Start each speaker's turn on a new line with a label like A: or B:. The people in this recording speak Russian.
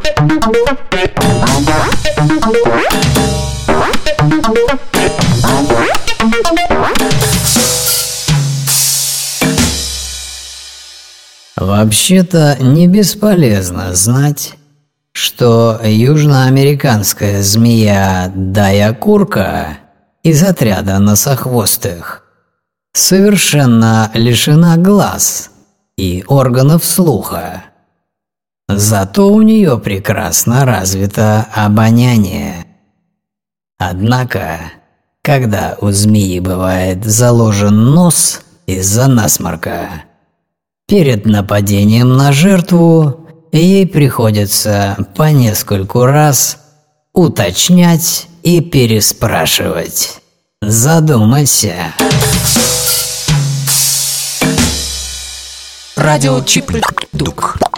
A: Вообще-то не бесполезно знать, что южноамериканская змея Дайакурка из отряда носохвостых совершенно лишена глаз и органов слуха. Зато у нее прекрасно развито обоняние. Однако, когда у змеи бывает заложен нос из-за насморка, перед нападением на жертву ей приходится по нескольку раз уточнять и переспрашивать. Задумайся.
B: Радио Чип-Дук.